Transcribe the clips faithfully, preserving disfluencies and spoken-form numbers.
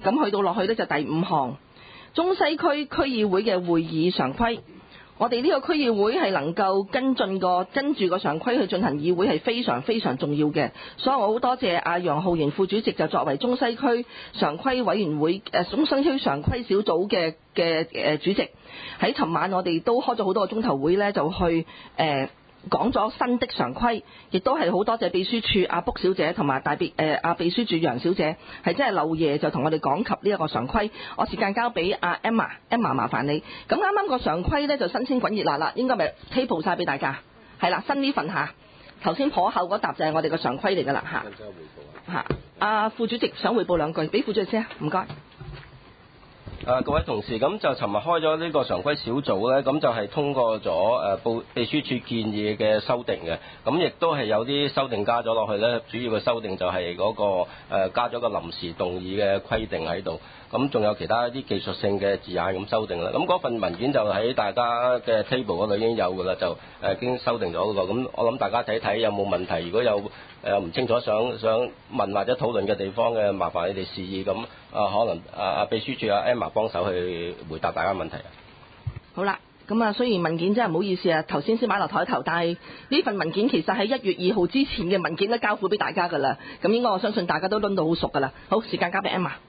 咁去到落去呢，就第五項，中西區區議會嘅會議常規。我哋呢個區議會係能夠跟進個跟住個常規去進行議會係非常非常重要嘅，所以我好多謝阿楊浩然副主席就作為中西區常規委員會誒中西區常規小組嘅嘅誒主席，喺尋晚我哋都開咗好多個鐘頭會呢，就去誒。呃講咗新的常規，亦都係好多謝秘書處阿卜小姐同埋大秘誒阿秘書處楊小姐，係真係漏夜就同我哋講及呢一個常規。我時間交俾阿 Emma，Emma 麻煩你。咁啱啱個常規呢，就新鮮滾熱辣啦，應該咪 table 晒俾大家。係啦，新呢份下，頭先頗後嗰沓就係我哋個常規嚟㗎啦嚇。嚇，阿副主席想彙報兩句，俾副主席先啊，唔該。 啊，各位同事，咁就尋日開咗呢個常規小組呢，咁就係通過咗誒報秘書處建議嘅修訂嘅，咁亦都係有啲修訂加咗落去呢。主要嘅修訂就係嗰、那個、呃、加咗個臨時動議嘅規定喺度，咁仲有其他一啲技術性嘅字眼咁修訂啦。咁嗰份文件就喺大家嘅 table 嗰度已經有㗎啦，就誒、呃、已經修訂咗嗰個。咁我諗大家睇睇有冇問題，如果有誒唔、呃、清楚想想問或者討論嘅地方嘅，麻煩你哋示意咁啊、呃，可能啊啊秘書處阿 Emma 幫手去回答大家問題啊。 好啦，咁啊雖然文件真係唔好意思啊，頭先先擺落台頭，但係呢份文件其實喺一月二號之前嘅文件都交付俾大家㗎啦。咁應該我相信大家都輪到好熟㗎啦。好，時間交俾 Emma。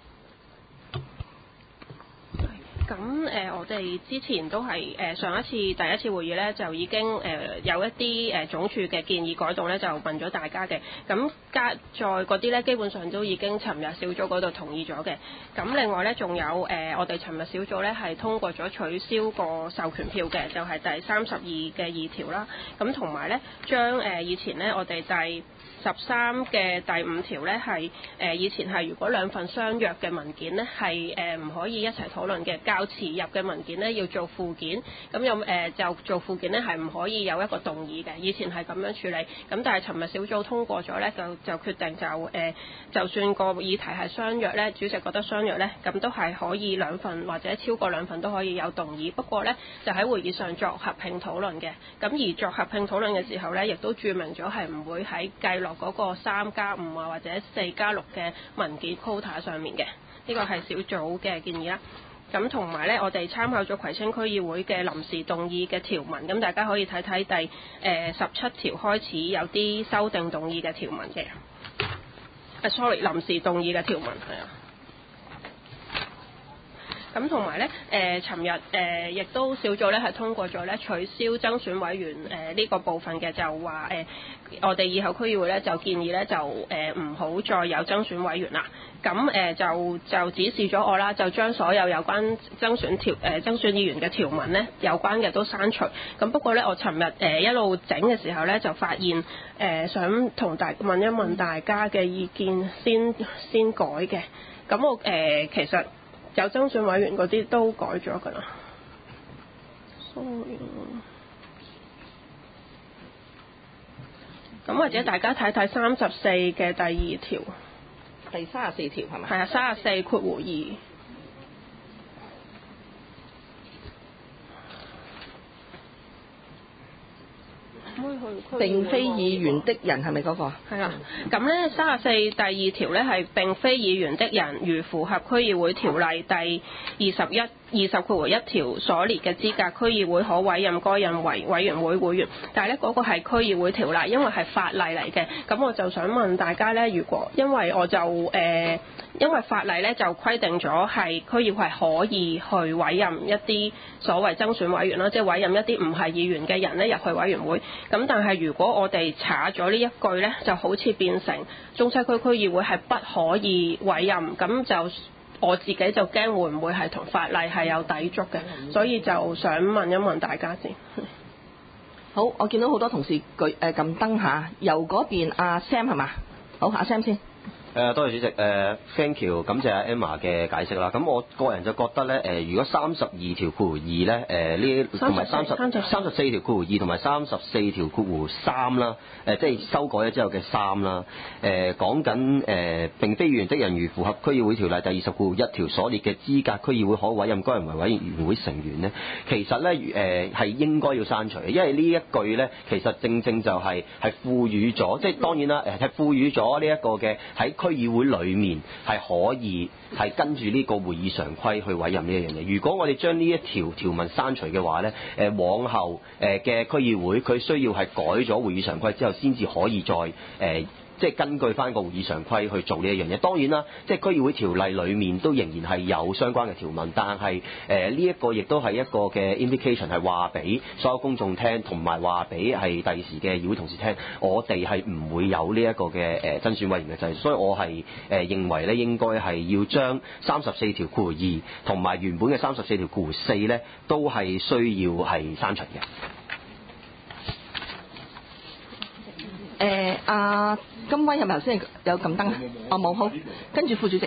咁誒、呃，我哋之前都係誒、呃、上一次第一次會議咧，就已經誒、呃、有一啲誒、呃、總署嘅建議改動咧，就問咗大家嘅。咁加在嗰啲咧，基本上都已經尋日小組嗰度同意咗嘅。咁另外咧，仲有誒、呃、我哋尋日小組咧係通過咗取消個授權票嘅，就係、是、第三十二嘅二條啦。咁同埋咧，將誒、呃、以前咧我哋第十三嘅第五條咧係誒以前係如果兩份相約嘅文件咧係誒唔可以一齊討論嘅，較遲入嘅文件咧要做附件，咁有誒就做附件咧係唔可以有一個動議嘅，以前係咁樣處理，咁但係尋日小組通過咗咧，就就決定就誒、呃、就算個議題係相約咧，主席覺得相約咧，咁都係可以兩份或者超過兩份都可以有動議，不過咧就喺會議上作合併討論嘅，咁而作合併討論嘅時候咧，亦都註明咗係唔會喺計落嗰個三加五啊或者四加六嘅文件 quota 上面嘅，呢個係小組嘅建議啦。咁同埋咧，我哋參考咗葵青區議會嘅臨時動議嘅條文，咁大家可以睇睇第誒十七條開始有啲修訂動議嘅條文嘅。啊，sorry， 臨時動議嘅條文係啊。咁同埋咧，誒，尋日誒亦都小組咧係通過咗咧取消增選委員誒呢、呃這個部分嘅，就話誒、呃、我哋以後區議會咧就建議咧就誒唔好再有增選委員啦。咁誒、呃、就就指示咗我啦，就將所有有關增選條誒、呃、增選議員嘅條文咧有關嘅都刪除。咁不過咧，我尋日誒、呃、一路整嘅時候咧，就發現誒、呃、想同大問一問大家嘅意見先先改嘅。咁我誒、呃、其實。有增選委員嗰啲都改咗㗎啦。咁或者大家睇睇三十四嘅第二條， 第三十四條係咪？ 係啊，三十四括弧二。 並非議員的人係咪嗰個？ 係啦，咁咧三十四第二條咧係並非議員的人，如符合區議會條例第二十一。二十括弧一條所列嘅資格，區議會可委任該人為委員會會員。但係咧嗰個係區議會條例，因為係法例嚟嘅。咁我就想問大家咧，如果因為我就誒、呃，因為法例咧就規定咗係區議會係可以去委任一啲所謂增選委員啦，即係委任一啲唔係議員嘅人咧入去委員會。咁但係如果我哋查咗呢一句咧，就好似變成中西區區議會係不可以委任，咁就。我自己就驚會唔會係同法例係有抵觸嘅，所以就想問一問大家先。 好，我見到好多同事舉誒撳燈下，由嗰邊阿 Sam 係嘛？好，阿 Sam 先。 誒、呃，多謝主席。誒、呃、，thank you，感謝阿 Emma 嘅解釋啦。咁我個人就覺得咧，誒、呃，如果三十二條括弧二咧，誒、呃，呢同埋三十三十四條括弧二同埋三十四條括弧三啦，誒、呃，即係修改咗之後嘅三啦。誒、呃，講緊誒，並非議員的人如符合區議會條例第二十括弧一條所列嘅資格，區議會可委任該人為委員會成員咧，其實咧，誒、呃，係應該要刪除嘅，因為呢一句咧，其實正正就係係賦予咗，即係當然啦，誒，係賦予咗呢一個嘅喺區議會裡面係可以係跟住呢個會議常規去委任呢一樣嘢。如果我哋將呢一條條文刪除嘅話呢，誒往後誒嘅區議會佢需要係改咗會議常規之後，先至可以再誒。呃即係根據翻個會議常規去做呢一樣嘢。當然啦，即係區議會條例裡面都仍然係有相關嘅條文，但係誒呢一個亦都係一個嘅 indication 係話俾所有公眾聽，同埋話俾係第時嘅議會同事聽，我哋係唔會有呢一個嘅誒增選委員嘅制。所以我係誒認為咧，應該係要將三十四條括弧二同埋原本嘅三十四條括弧四咧，都係需要係刪除嘅。 誒阿金威係咪頭先有撳燈啊？哦冇，好，跟住副主席。誒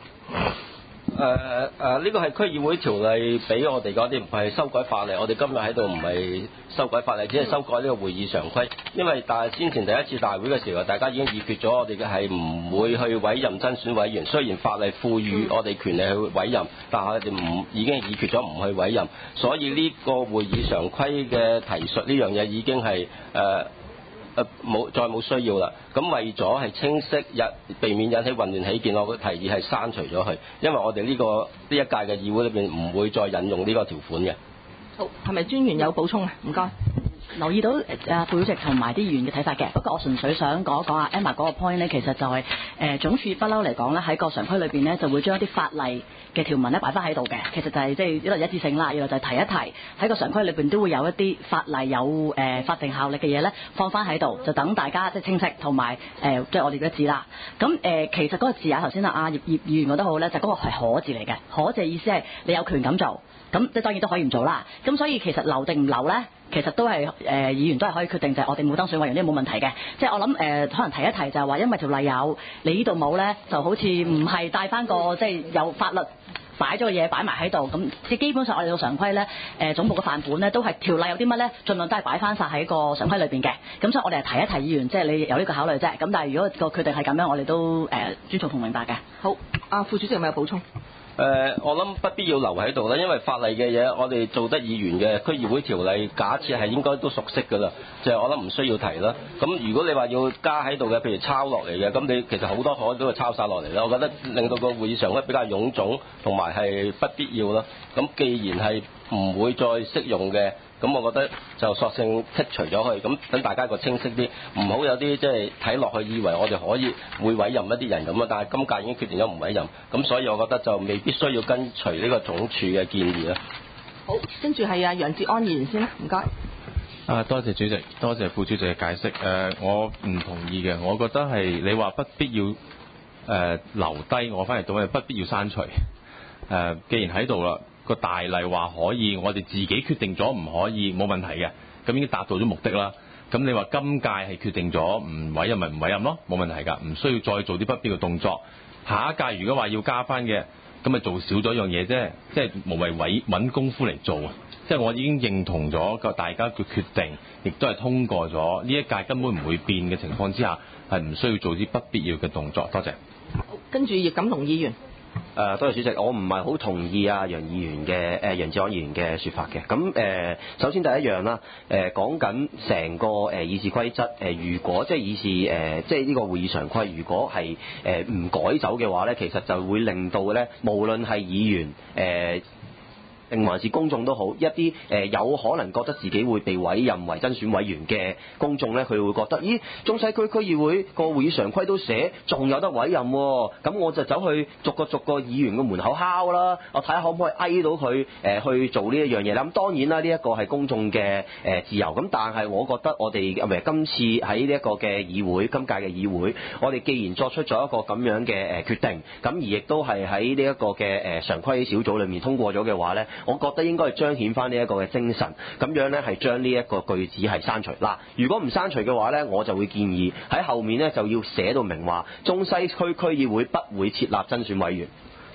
誒呢個係區議會條例俾我哋嗰啲，唔係修改法例。我哋今日喺度唔係修改法例，只係修改呢個會議常規。因為但係先前第一次大會嘅時候，大家已經議決咗，我哋嘅係唔會去委任增選委員。雖然法例賦予我哋權利去委任，但係我哋唔已經議決咗唔去委任。所以呢個會議常規嘅提述呢樣嘢已經係誒。呃誒冇再冇需要啦，咁為咗係清晰引避免引起混亂起見，我嘅提議係刪除咗佢，因為我哋呢、這個呢一屆嘅議會裏邊唔會再引用呢個條款嘅。 好，係咪專員有補充啊？唔該。 留意到誒副主席同埋啲議員嘅睇法嘅，不過我純粹想講一講啊 Emma 嗰個 point 咧，其實就係、是、誒、呃、總署不嬲嚟講咧，喺個常規裏邊咧就會將一啲法例嘅條文咧擺翻喺度嘅，其實就係即係一來一致性啦，二來就係提一提喺個常規裏邊都會有一啲法例有誒、呃、法定效力嘅嘢咧放翻喺度，就等大家即係清晰同埋誒即係我哋嘅字啦。咁誒、呃、其實嗰個字啊頭先啊阿葉葉議員講得好咧，就嗰、是、個係可字嚟嘅，可字嘅意思係你有權咁做。咁即係當然都可以唔做啦。咁所以其實留定唔留咧，其實都係誒、呃、議員都係可以決定，就係、是、我哋冇當選委員呢冇問題嘅。即係我諗誒、呃，可能提一提就係話，因為條例有你呢度冇咧，就好似唔係帶翻個即係有法律擺咗嘅嘢擺埋喺度。咁即係基本上我哋個常規咧，誒、呃、總部嘅範本咧都係條例有啲乜咧，盡量都係擺翻晒喺個常規裏邊嘅。咁所以我哋係提一提議員，即係你有呢個考慮啫。咁但係如果個決定係咁樣，我哋都誒、呃、尊重同明白嘅。 好，阿副主席有冇有補充？ 誒、呃，我諗不必要留喺度啦，因為法例嘅嘢，我哋做得議員嘅區議會條例，假設係應該都熟悉㗎啦，就係、是、我諗唔需要提啦。咁如果你話要加喺度嘅，譬如抄落嚟嘅，咁你其實好多可都係抄晒落嚟啦。我覺得令到個會議上咧比較臃腫，同埋係不必要啦。咁既然係唔會再適用嘅，咁我覺得就索性剔除咗佢，咁等大家個清晰啲，唔好有啲即係睇落去以為我哋可以會委任一啲人咁啊，但係今屆已經決定咗唔委任，咁所以我覺得就未必需要跟隨呢個總署嘅建議啦。 好，跟住係阿楊哲安議員先啦，唔該。 啊，多謝主席，多謝副主席嘅解釋。誒、呃，我唔同意嘅，我覺得係你話不必要誒、呃、留低，我反而都係不必要刪除。誒、呃，既然喺度啦。個大例話可以，我哋自己決定咗唔可以，冇問題嘅，咁已經達到咗目的啦。咁你話今屆係決定咗唔委任咪唔委任咯，冇問題㗎，唔需要再做啲不必要嘅動作。下一屆如果話要加翻嘅，咁咪做少咗一樣嘢啫，即係無謂委揾功夫嚟做啊。即係我已經認同咗個大家嘅決定，亦都係通過咗呢一屆根本唔會變嘅情況之下，係唔需要做啲不必要嘅動作。多謝。 跟住葉錦龍議員。 誒、呃，多謝主席，我唔係好同意啊楊議員嘅誒楊哲安議員嘅説法嘅。咁誒、呃，首先第一樣啦，誒講緊成個誒、呃、議事規則，誒、呃、如果即係議事誒、呃、即係呢個會議常規，如果係誒唔改走嘅話咧，其實就會令到咧，無論係議員誒。呃定還是公眾都好，一啲誒、呃、有可能覺得自己會被委任為增選委員嘅公眾咧，佢會覺得，咦，中西區區議會個會議常規都寫，仲有得委任喎、哦，咁我就走去逐個逐個議員嘅門口敲啦，我睇下可唔可以嗌到佢誒、呃、去做呢一樣嘢啦。咁當然啦，呢、這、一個係公眾嘅誒、呃、自由，咁但係我覺得我哋唔係今次喺呢一個嘅議會，今屆嘅議會，我哋既然作出咗一個咁樣嘅誒決定，咁而亦都係喺呢一個嘅誒常規小組裏面通過咗嘅話咧。我覺得應該係彰顯翻呢一個嘅精神，咁樣呢係將呢一個句子係刪除。嗱，如果唔刪除嘅話呢，我就會建議喺後面呢就要寫到明話，中西區區議會不會設立增選委員。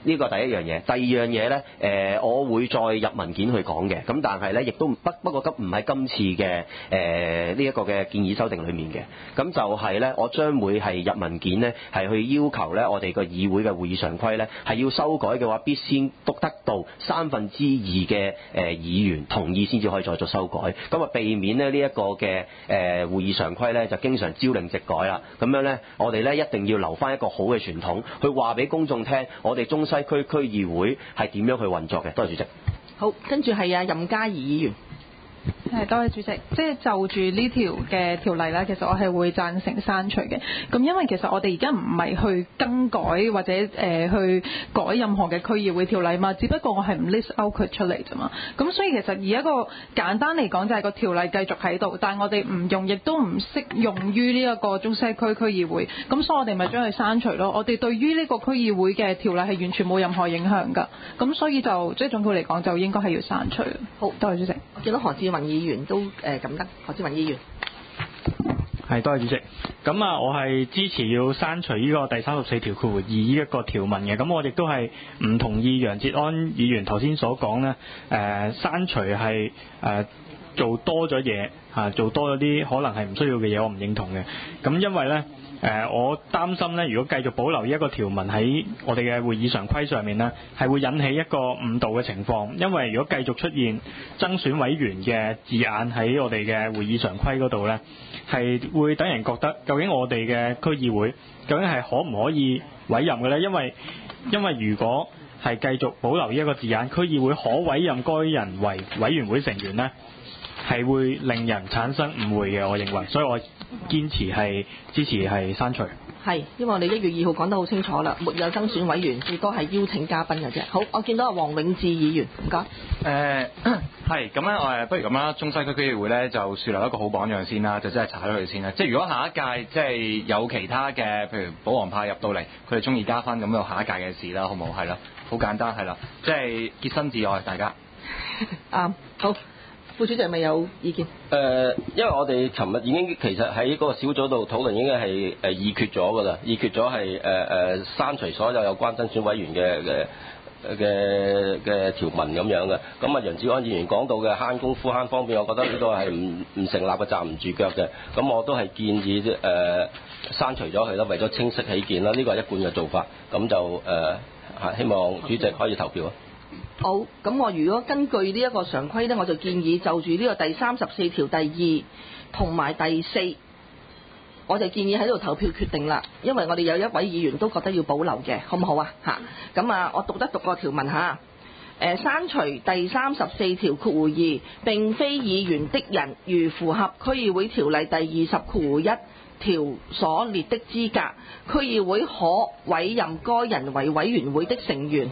呢個第一樣嘢。第二樣嘢咧，誒、呃，我會再入文件去講嘅。咁但係咧，亦都不不過今唔係今次嘅誒呢一個嘅建議修訂裡面嘅。咁就係咧，我將會係入文件咧，係去要求咧，我哋個議會嘅會議常規咧，係要修改嘅話，必先督得到三分之二嘅誒議員同意先至可以再做修改。咁啊，避免咧呢一個嘅誒會議常規咧，就經常朝令夕改啦。咁樣咧，我哋咧一定要留翻一個好嘅傳統，去話俾公眾聽，我哋中西區區議會係點樣去運作嘅。多謝主席。 好，跟住係啊任嘉儀議員。 係，多謝主席。即係就住呢條嘅條例咧，其實我係會贊成刪除嘅。咁因為其實我哋而家唔係去更改或者誒、呃、去改任何嘅區議會條例嘛，只不過我係唔 list out 佢出嚟啫嘛。咁所以其實而一個簡單嚟講就係個條例繼續喺度，但係我哋唔用，亦都唔適用於呢一個中西區區議會。咁所以我哋咪將佢刪除咯。我哋對於呢個區議會嘅條例係完全冇任何影響㗎。咁所以就即係總括嚟講，就應該係要刪除。 好， 多謝主席。 我見到何志文議員都誒咁得，何志文議員。 係，多謝主席。咁啊，我係支持要刪除呢個第三十四條括弧二呢一個條文嘅。咁我亦都係唔同意楊哲安議員頭先所講咧，誒、呃、刪除係誒、呃、做多咗嘢嚇，做多咗啲可能係唔需要嘅嘢，我唔認同嘅。咁因為咧。誒、呃，我擔心咧，如果繼續保留呢一個條文喺我哋嘅會議常規上面呢，係會引起一個誤導嘅情況。因為如果繼續出現增選委員嘅字眼喺我哋嘅會議常規嗰度呢，係會等人覺得究竟我哋嘅區議會究竟係可唔可以委任嘅呢？因為因為如果係繼續保留呢一個字眼，區議會可委任該人為委員會成員呢，係會令人產生誤會嘅。我認為，所以我堅持係支持係刪除。 係，因為我哋一月二號講得好清楚啦，沒有增選委員，最多係邀請嘉賓嘅啫。好，我見到阿黃永志議員，唔該。 誒係咁咧，我誒不如咁啦，中西區區議會咧就樹立一個好榜樣先啦，就真係查咗佢先啦。即係如果下一屆即係有其他嘅，譬如保皇派入到嚟，佢哋中意加分，咁就下一屆嘅事啦，好唔好？係啦，好簡單係啦，即係潔身自愛，大家。 啱、嗯，好。副主席咪有意見？誒、 呃，因為我哋尋日已經其實喺嗰個小組度討論，已經係誒議決咗㗎啦，議決咗係誒誒刪除所有有關增選委員嘅嘅嘅嘅條文咁樣嘅。咁啊，楊志安議員講到嘅慳功夫慳方面，我覺得呢個係唔唔成立嘅，站唔住腳嘅。咁我都係建議誒、呃、刪除咗佢啦，為咗清晰起見啦，呢個係一貫嘅做法。咁就誒、呃、希望主席可以投票啊。 好，咁我如果根據呢一個常規呢，我就建議就住呢個第三十四條第二同埋第四，我就建議喺度投票決定啦。因為我哋有一位議員都覺得要保留嘅，好唔好啊？嚇，咁啊，我讀得讀個條文嚇。誒，刪除第三十四條括弧二，並非議員的人，如符合區議會條例第二十括弧一條所列的資格，區議會可委任該人為委員會的成員。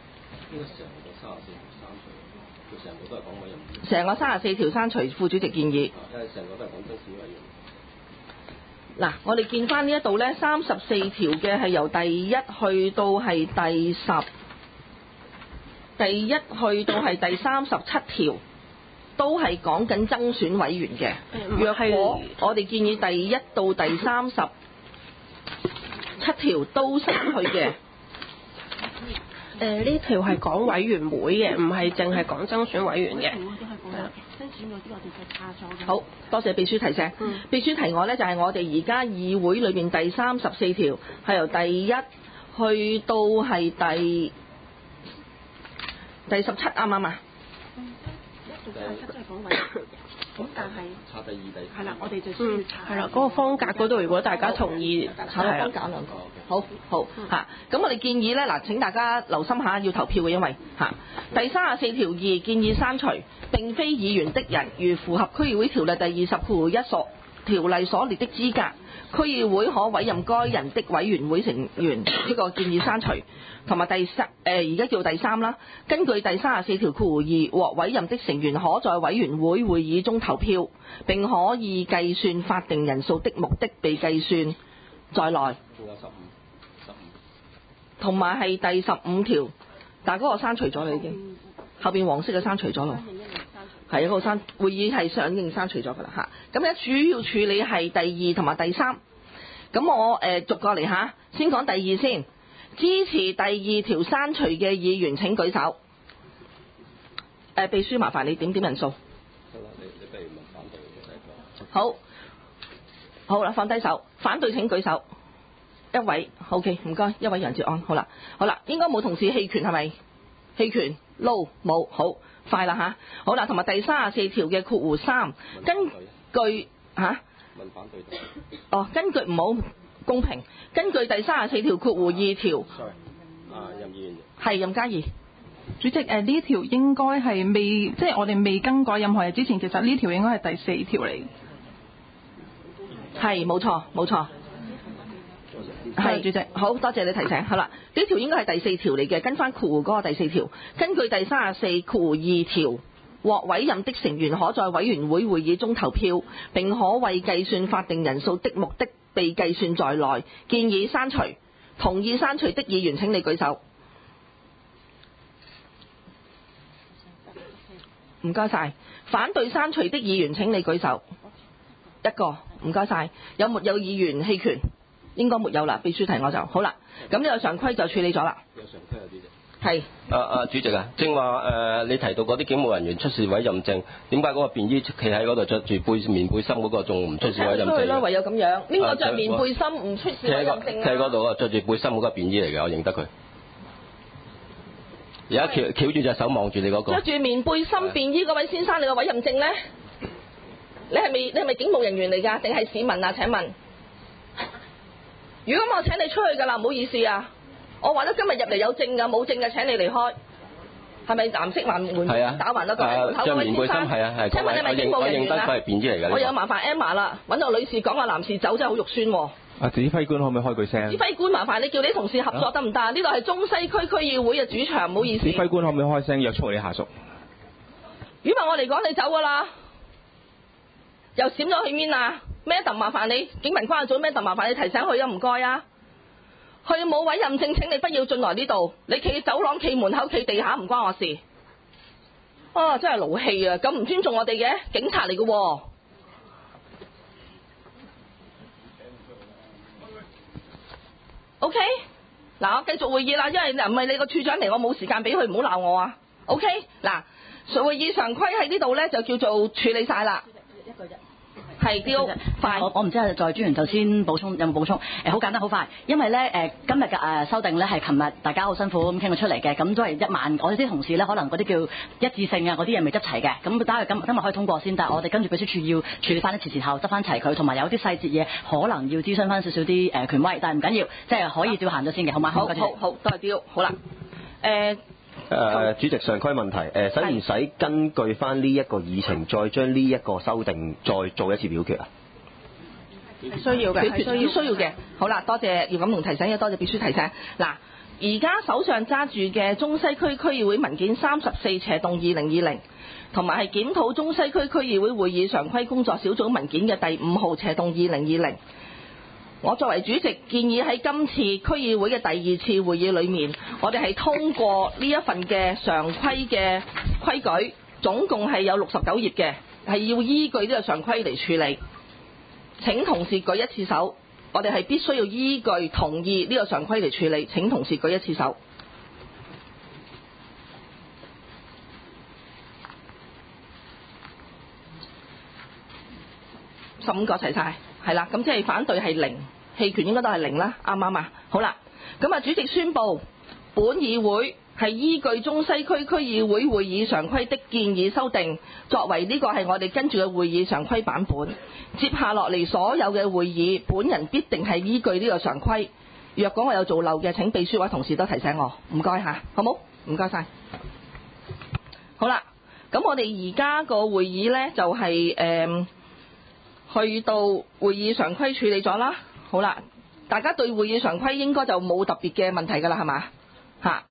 成個三十四條刪除，副主席建議。成個都係講增選委員。嗱，我哋見翻呢一度呢，三十四條嘅係由第一去到係第十，第一去到係第三十七條，都係講緊增選委員嘅。若果我哋建議第一到第三十七條都刪去嘅。 誒呢條係講委員會嘅，唔係淨係講增選委員嘅。 好多謝秘書提醒。嗯、秘書提我呢，就係、是、我哋而家議會裏面第三十四條係由第一去到係第第十七，啱唔啱啊？一到第十七即係講委員會嘅。咁但係查第二第係啦，我哋就需要查係啦，嗰、那個方格嗰度，如果大家同意， 查方格兩個，好好嚇。咁、嗯、我哋建議咧，嗱，請大家留心下，要投票嘅，因為嚇、啊、第三十四條二建議刪除，並非議員的人，如符合區議會條例第二十括弧一所條例所列的資格，區議會可委任該人的委員會成員，呢、這個建議刪除。同埋第三誒而家叫第三啦，根據第三十四條括弧二獲委任的成員可在委員會會議中投票，並可以計算法定人數的目的被計算在內。仲有十五，十五。同埋係第十五條，但係嗰個刪除咗啦已經，後邊黃色嘅刪除咗啦。係嗰個刪會議係上應刪除咗㗎啦嚇。咁咧主要處理係第二同埋第三。咁我誒、呃、逐個嚟嚇，先講第二先。 支持第二條刪除嘅議員請舉手。誒，秘書麻煩你點點人數。好，好啦，放低手。反對請舉手。一位 ，OK， 唔該，一位楊哲安，好啦，好啦，應該冇同事棄權係咪？棄權 ，no 冇，好快啦吓，好啦，同埋第三十四條嘅括弧三，根據吓，啊、問反對哦，根據唔好公平，根據第三十四條括弧二條 ，sorry， 啊任議員， 係任嘉怡。 主席，誒呢條應該係未，即係我哋未更改任何嘢之前，其實呢條應該係第四條嚟。 係，冇錯，冇錯。係，主席，好多謝你提醒。好啦，呢條應該係第四條嚟嘅，跟翻括弧嗰個第四條，根據第三十四括弧二條，獲委任的成員可在委員會會議中投票，並可為計算法定人數的目的被計算在內。建議刪除，同意刪除的議員請你舉手。唔該晒。反對刪除的議員請你舉手。一個，唔該晒。有沒有議員棄權？應該沒有啦，秘書提我就好啦。咁呢個常規就處理咗啦。 有常規有啲啫。 係。 啊啊，主席啊，正話誒，你提到嗰啲警務人員出示委任證，點解嗰個便衣企喺嗰度着住背棉背心嗰個仲唔出示委任證？ 啦，唯有咁樣。邊個着棉背心唔出示委任證啊？ 企喺嗰度啊，着住背心嗰個便衣嚟嘅，我認得佢。而家翹翹住隻手望住你嗰個。着住棉背心便衣嗰位先生，你個委任證咧？你係咪你係咪警務人員嚟㗎？定係市民啊？請問？如果我請你出去㗎啦，唔好意思啊！我話咗今日入嚟有證㗎，冇證嘅請你離開。係咪藍色環門打橫嗰個門口嗰位先生？ 係啊係。 請問你係咪警務人員啊？ 我認得佢係便衣嚟㗎。 我有麻煩 Emma 啦，揾個女士講話男士走真係好肉酸喎。 啊，指揮官可唔可以開句聲？ 指揮官麻煩你叫你同事合作得唔得？呢度係中西區區議會嘅主場，唔好意思。 指揮官可唔可以開聲約束你下屬？ 如果我嚟講，你走㗎啦，又閃咗去邊啊？咩特麻煩你？警民關係組咩特麻煩你提醒佢啊？唔該啊！佢冇委任證，請你不要進來呢度。你企走廊、企門口、企地下，唔關我事。啊，真係勞氣啊！咁唔尊重我哋嘅警察嚟嘅喎。OK， 嗱，我繼續會議啦，因為唔係你個處長嚟，我冇時間俾佢，唔好鬧我啊。OK，嗱，會議常規喺呢度咧就叫做處理晒啦。一個啫。係啲快， 我我唔知啊，在專員頭先補充有冇補充？誒，好簡單好快，因為咧誒今日嘅誒修訂咧係琴日大家好辛苦咁傾咗出嚟嘅，咁都係一晚，我哋啲同事咧可能嗰啲叫一致性啊嗰啲嘢未執齊嘅，咁等佢今今日可以通過先，但係我哋跟住秘書處要處理翻啲前前後執翻齊佢，同埋有啲細節嘢可能要諮詢翻少少啲誒權威，但係唔緊要，即係可以照行咗先嘅，好嗎？ 好好好，多謝刁，好啦，誒。 誒、呃、主席常規問題，誒使唔使根據翻呢一個議程，再將呢一個修訂再做一次表決啊？ 需要嘅，係需要需要嘅。好啦，多謝葉錦龍提醒，多謝秘書提醒。嗱，而家手上揸住嘅中西區區議會文件三十四斜動二零二零，同埋係檢討中西區區議會會議常規工作小組文件嘅第五號斜動二零二零。我作為主席，建議喺今次區議會嘅第二次會議裏面，我哋係通過呢一份嘅常規嘅規矩，總共係有六十九頁嘅，係要依據呢個常規嚟處理。請同事舉一次手，我哋係必須要依據同意呢個常規嚟處理。請同事舉一次手。十五個齊晒，係啦，咁即係反對係零。棄權應該都係零啦，啱唔啱啊？好啦，咁啊，主席宣布本議會係依據中西區區議會會議常規的建議修訂，作為呢個係我哋跟住嘅會議常規版本。接下落嚟所有嘅會議，本人必定係依據呢個常規。若果我有做漏嘅，請秘書位同事都提醒我，唔該吓，好冇？唔該晒。好啦，咁我哋而家個會議呢，就係、是、誒、嗯、去到會議常規處理咗啦。好啦，大家對會議常規應該就冇特別嘅問題㗎啦，係嘛？嚇。